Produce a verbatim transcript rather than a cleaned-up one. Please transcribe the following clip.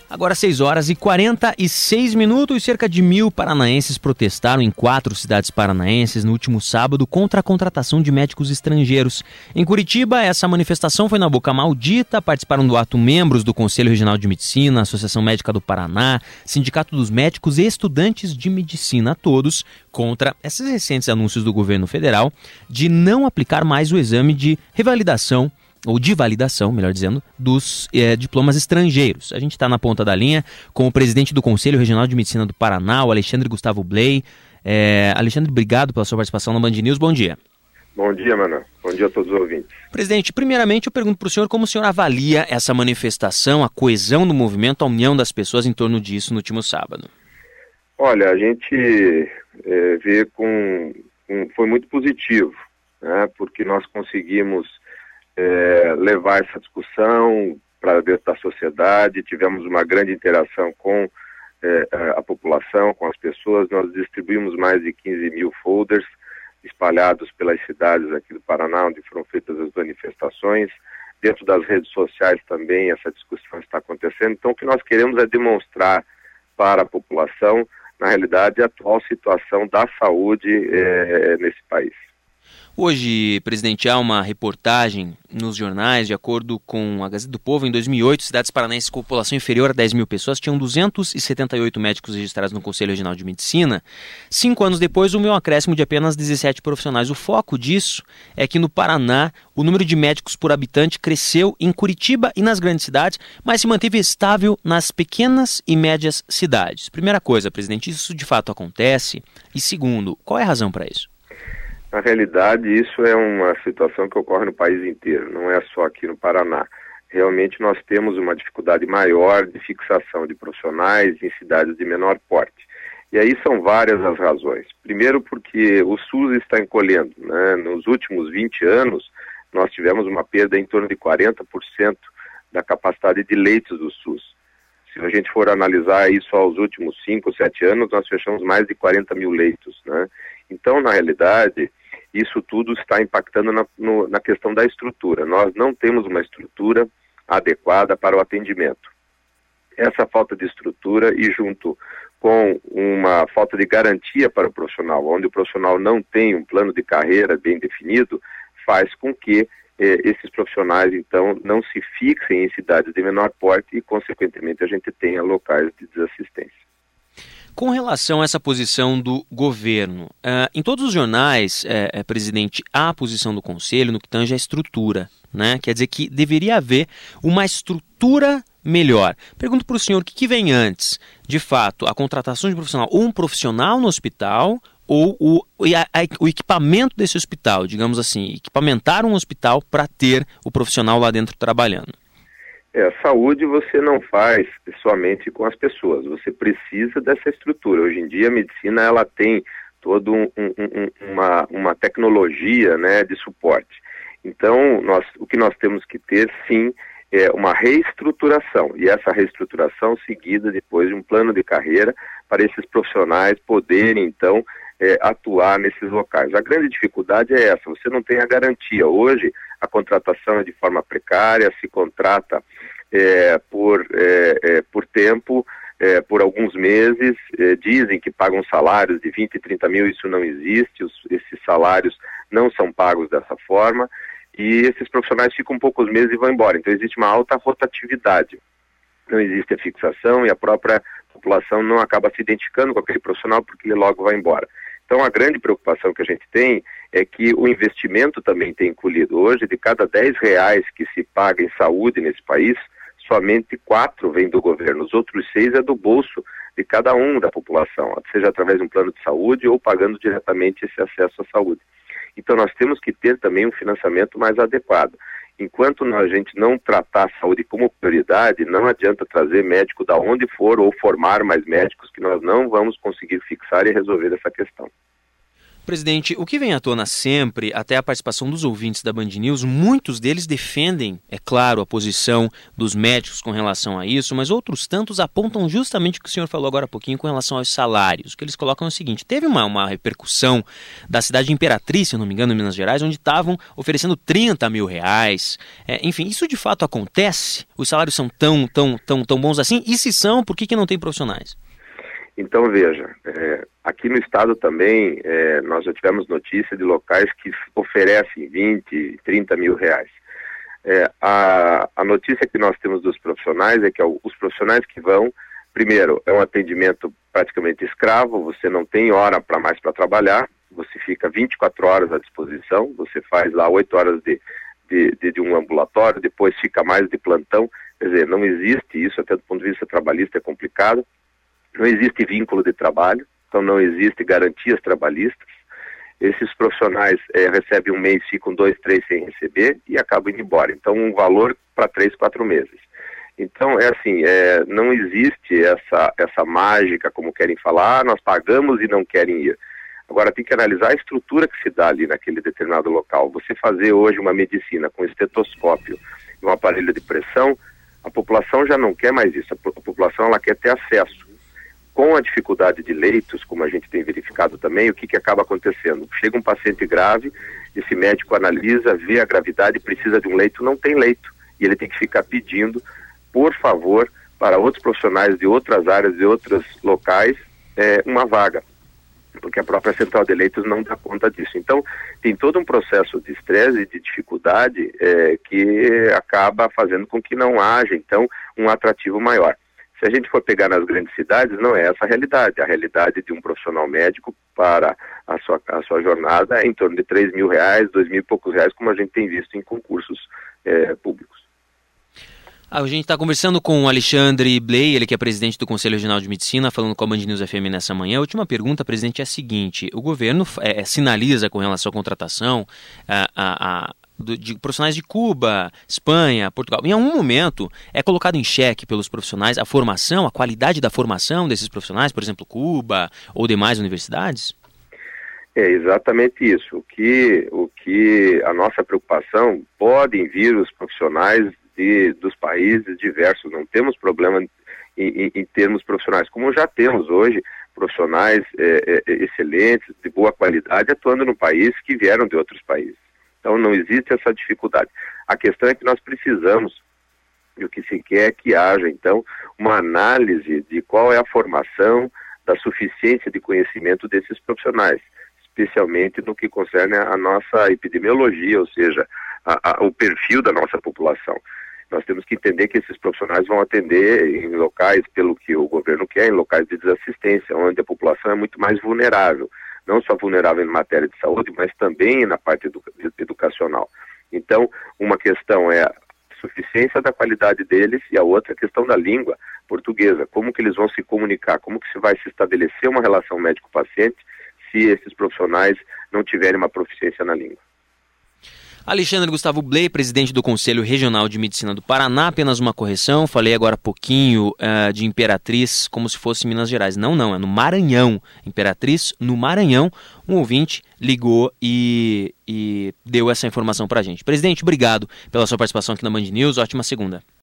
Agora seis horas e quarenta e seis minutos, cerca de mil paranaenses protestaram em quatro cidades paranaenses no último sábado contra a contratação de médicos estrangeiros. Em Curitiba, essa manifestação foi na Boca Maldita, participaram do ato membros do Conselho Regional de Medicina, Associação Médica do Paraná, Sindicato dos Médicos e Estudantes de Medicina, todos contra esses recentes anúncios do governo federal de não aplicar mais o exame de revalidação ou de validação, melhor dizendo, dos é, diplomas estrangeiros. A gente está na ponta da linha com o presidente do Conselho Regional de Medicina do Paraná, o Alexandre Gustavo Bley. É, Alexandre, obrigado pela sua participação na Band News. Bom dia. Bom dia, Mano. Bom dia a todos os ouvintes. Presidente, primeiramente eu pergunto para o senhor como o senhor avalia essa manifestação, a coesão do movimento, a união das pessoas em torno disso no último sábado. Olha, a gente é, vê com, com... Foi muito positivo, né, porque nós conseguimos É, levar essa discussão para dentro da sociedade, tivemos uma grande interação com é, a população, com as pessoas. Nós distribuímos mais de quinze mil folders espalhados pelas cidades aqui do Paraná, onde foram feitas as manifestações. Dentro das redes sociais também essa discussão está acontecendo. Então o que nós queremos é demonstrar para a população, na realidade, a atual situação da saúde é, nesse país. Hoje, presidente, há uma reportagem nos jornais, de acordo com a Gazeta do Povo, em dois mil e oito, cidades paranaenses com população inferior a dez mil pessoas tinham duzentos e setenta e oito médicos registrados no Conselho Regional de Medicina. Cinco anos depois, o meu acréscimo de apenas dezessete profissionais. O foco disso é que no Paraná, o número de médicos por habitante cresceu em Curitiba e nas grandes cidades, mas se manteve estável nas pequenas e médias cidades. Primeira coisa, presidente, isso de fato acontece? E segundo, qual é a razão para isso? Na realidade, isso é uma situação que ocorre no país inteiro, não é só aqui no Paraná. Realmente nós temos uma dificuldade maior de fixação de profissionais em cidades de menor porte. E aí são várias as razões. Primeiro porque o SUS está encolhendo, né? Nos últimos vinte anos, nós tivemos uma perda em torno de quarenta por cento da capacidade de leitos do SUS. Se a gente for analisar isso aos últimos cinco, sete anos, nós fechamos mais de quarenta mil leitos, né? Então, na realidade, isso tudo está impactando na, no, na questão da estrutura. Nós não temos uma estrutura adequada para o atendimento. Essa falta de estrutura e junto com uma falta de garantia para o profissional, onde o profissional não tem um plano de carreira bem definido, faz com que eh, esses profissionais, então, não se fixem em cidades de menor porte e, consequentemente, a gente tenha locais de desassistência. Com relação a essa posição do governo, uh, em todos os jornais, uh, uh, presidente, há a posição do Conselho no que tange a estrutura, né? Quer dizer que deveria haver uma estrutura melhor. Pergunto para o senhor, o que, que vem antes? De fato, a contratação de profissional, ou um profissional no hospital, ou o, a, a, o equipamento desse hospital, digamos assim, equipamentar um hospital para ter o profissional lá dentro trabalhando. É, a saúde você não faz somente com as pessoas, você precisa dessa estrutura. Hoje em dia a medicina ela tem toda um, um, um, uma, uma tecnologia, né, de suporte. Então nós, o que nós temos que ter sim é uma reestruturação, e essa reestruturação seguida depois de um plano de carreira para esses profissionais poderem então é, atuar nesses locais. A grande dificuldade é essa, você não tem a garantia. Hoje a contratação é de forma precária, se contrata é, por, é, é, por tempo, é, por alguns meses, é, dizem que pagam salários de vinte, trinta mil, isso não existe, os, esses salários não são pagos dessa forma, e esses profissionais ficam poucos meses e vão embora. Então existe uma alta rotatividade, não existe a fixação e a própria população não acaba se identificando com aquele profissional porque ele logo vai embora. Então a grande preocupação que a gente tem é que o investimento também tem encolhido. Hoje, de cada dez reais que se paga em saúde nesse país, somente quatro vem do governo, os outros seis é do bolso de cada um da população, seja através de um plano de saúde ou pagando diretamente esse acesso à saúde. Então nós temos que ter também um financiamento mais adequado. Enquanto a gente não tratar a saúde como prioridade, não adianta trazer médico da onde for ou formar mais médicos, que nós não vamos conseguir fixar e resolver essa questão. Presidente, o que vem à tona sempre, até a participação dos ouvintes da Band News, muitos deles defendem, é claro, a posição dos médicos com relação a isso, mas outros tantos apontam justamente o que o senhor falou agora há pouquinho com relação aos salários. O que eles colocam é o seguinte: teve uma, uma repercussão da cidade de Imperatriz, se eu não me engano, em Minas Gerais, onde estavam oferecendo trinta mil reais. É, enfim, isso de fato acontece? Os salários são tão, tão, tão, tão bons assim? E se são, por que, que não tem profissionais? Então, veja, é, aqui no estado também é, nós já tivemos notícia de locais que oferecem vinte, trinta mil reais. É, a, a notícia que nós temos dos profissionais é que os profissionais que vão, primeiro, é um atendimento praticamente escravo, você não tem hora para mais para trabalhar, você fica vinte e quatro horas à disposição, você faz lá oito horas de, de, de, de um ambulatório, depois fica mais de plantão, quer dizer, não existe isso, até do ponto de vista trabalhista é complicado. Não existe vínculo de trabalho, então não existe garantias trabalhistas. Esses profissionais é, recebem um mês, ficam dois, três sem receber e acabam indo embora. Então um valor para três, quatro meses. Então é assim, é, não existe essa, essa mágica como querem falar, ah, nós pagamos e não querem ir. Agora tem que analisar a estrutura que se dá ali naquele determinado local. Você fazer hoje uma medicina com estetoscópio e um aparelho de pressão, a população já não quer mais isso. A população ela quer ter acesso. Com a dificuldade de leitos, como a gente tem verificado também, o que, que acaba acontecendo? Chega um paciente grave, esse médico analisa, vê a gravidade, precisa de um leito, não tem leito. E ele tem que ficar pedindo, por favor, para outros profissionais de outras áreas, de outros locais, é, uma vaga. Porque a própria central de leitos não dá conta disso. Então, tem todo um processo de estresse e de dificuldade é, que acaba fazendo com que não haja, então, um atrativo maior. Se a gente for pegar nas grandes cidades, não é essa a realidade. A realidade de um profissional médico para a sua, a sua jornada é em torno de três mil reais, dois mil e poucos reais, como a gente tem visto em concursos é, públicos. Ah, a gente está conversando com o Alexandre Bley, ele que é presidente do Conselho Regional de Medicina, falando com a Band News F M nessa manhã. A última pergunta, presidente, é a seguinte: o governo é, sinaliza com relação à contratação a, a, a de profissionais de Cuba, Espanha, Portugal. Em algum momento é colocado em xeque pelos profissionais a formação, a qualidade da formação desses profissionais, por exemplo, Cuba ou demais universidades? É exatamente isso. O que, o que a nossa preocupação, podem vir os profissionais de, dos países diversos, não temos problema em, em, em termos profissionais, como já temos hoje profissionais é, é, excelentes, de boa qualidade, atuando no país que vieram de outros países. Então não existe essa dificuldade. A questão é que nós precisamos, e o que se quer é que haja, então, uma análise de qual é a formação, da suficiência de conhecimento desses profissionais, especialmente no que concerne a nossa epidemiologia, ou seja, a, a, o perfil da nossa população. Nós temos que entender que esses profissionais vão atender em locais, pelo que o governo quer, em locais de desassistência, onde a população é muito mais vulnerável. Não só vulnerável em matéria de saúde, mas também na parte edu- educacional. Então, uma questão é a suficiência da qualidade deles e a outra a questão da língua portuguesa. Como que eles vão se comunicar, como que se vai se estabelecer uma relação médico-paciente se esses profissionais não tiverem uma proficiência na língua. Alexandre Gustavo Bley, presidente do Conselho Regional de Medicina do Paraná. Apenas uma correção, falei agora há pouquinho uh, de Imperatriz como se fosse Minas Gerais. Não, não, é no Maranhão. Imperatriz no Maranhão. Um ouvinte ligou e, e deu essa informação pra gente. Presidente, obrigado pela sua participação aqui na Band News. Ótima segunda.